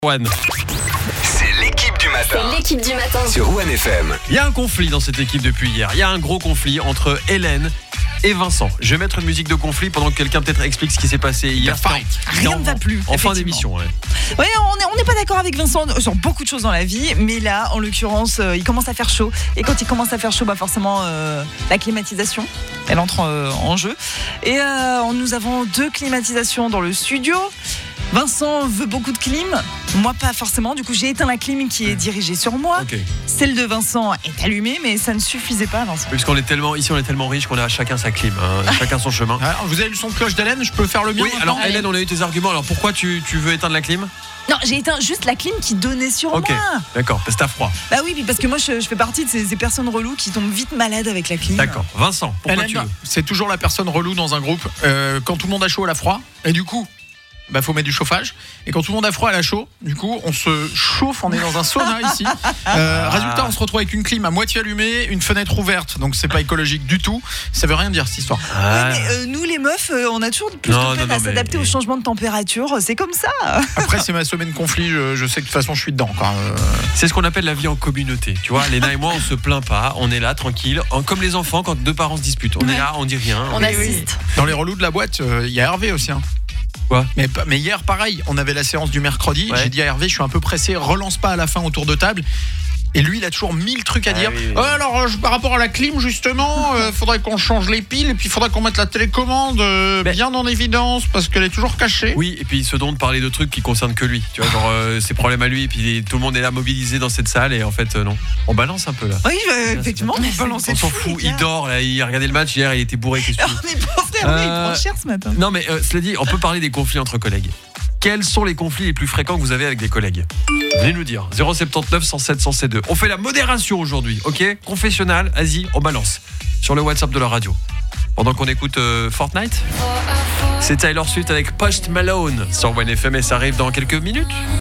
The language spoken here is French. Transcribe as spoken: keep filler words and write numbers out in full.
One. C'est l'équipe du matin. C'est l'équipe du matin. Sur One F M. Il y a un conflit dans cette équipe depuis hier. Il y a un gros conflit entre Hélène et Vincent. Je vais mettre une musique de conflit pendant que quelqu'un peut-être explique ce qui s'est passé hier. Fight. Rien ne va plus. En fin d'émission, ouais. Oui, on n'est on n'est pas d'accord avec Vincent sur beaucoup de choses dans la vie, mais là, en l'occurrence, euh, il commence à faire chaud. Et quand il commence à faire chaud, bah forcément, euh, la climatisation, elle entre euh, en jeu. Et euh, nous avons deux climatisations dans le studio. Vincent veut beaucoup de clim, moi pas forcément. Du coup, j'ai éteint la clim qui est dirigée sur moi. Okay. Celle de Vincent est allumée, mais ça ne suffisait pas, Vincent. Puisqu'on est tellement ici, on est tellement riche qu'on a chacun sa clim, hein, chacun son chemin. Alors, vous avez le son de cloche d'Hélène, je peux faire le mien. Oui, alors Allez. Hélène, on a eu tes arguments. Alors pourquoi tu, tu veux éteindre la clim ? Non, j'ai éteint juste la clim qui donnait sur Ok, moi. d'accord, parce que t'as froid. Bah oui, puis parce que moi, je, je fais partie de ces, ces personnes reloues qui tombent vite malades avec la clim. D'accord. Vincent, pourquoi Hélène, tu veux ? c'est toujours la personne relou dans un groupe. Euh, quand tout le monde a chaud, elle a froid. Et du coup, bah faut mettre du chauffage. Et quand tout le monde a froid, elle a chaud. Du coup, on se chauffe, on est dans un sauna ici. Euh, résultat, on se retrouve avec une clim à moitié allumée, une fenêtre ouverte. Donc c'est pas écologique du tout. Ça veut rien dire cette histoire. Ah. Oui, mais, euh, nous les meufs, euh, on a toujours plus Non, de peine non, à non, s'adapter mais- au changement de température. C'est comme ça. Après, c'est ma semaine conflit. Je, je sais que de toute façon, je suis dedans. Quoi. Euh, C'est ce qu'on appelle la vie en communauté. Tu vois, Léna et moi, on se plaint pas. On est là, tranquille. En- Comme les enfants, quand deux parents se disputent. On est là, on dit rien. On assiste. dans les relous de la boîte, il euh, y a Hervé aussi. Hein. Quoi ? mais, pas- mais hier, pareil, on avait la séance du mercredi. Ouais. J'ai dit à Hervé, je suis un peu pressé, relance pas à la fin autour de table. Et lui, il a toujours mille trucs à Ah dire. oui, oui. Oh, alors, euh, je- par rapport à la clim, justement, il faudrait qu'on change les piles et puis il faudrait qu'on mette la télécommande euh, Mais- bien en évidence parce qu'elle est toujours cachée. Oui, et puis il se donne de parler de trucs qui concernent que lui. Tu vois, genre euh, ses problèmes à lui, et puis tout le monde est là mobilisé dans cette salle, et en fait, euh, non. On balance un peu là. Oui, euh, effectivement, on peut lancer On s'en fout, il dort là, il a regardé le match hier, il était bourré, qu'est-ce que tu veux ? Oh, mais pauvre Hervé, il Euh, prend cher ce matin. Non mais euh, cela dit, on peut parler des conflits entre collègues. Quels sont les conflits les plus fréquents que vous avez avec des collègues ? Venez nous dire. zéro sept neuf, cent sept, cent sept deux. On fait la modération aujourd'hui, ok ? Confessionnal, vas-y, on balance. Sur le WhatsApp de la radio. Pendant qu'on écoute euh, Fortnite, c'est Taylor Swift avec Post Malone sur One F M et ça arrive dans quelques minutes.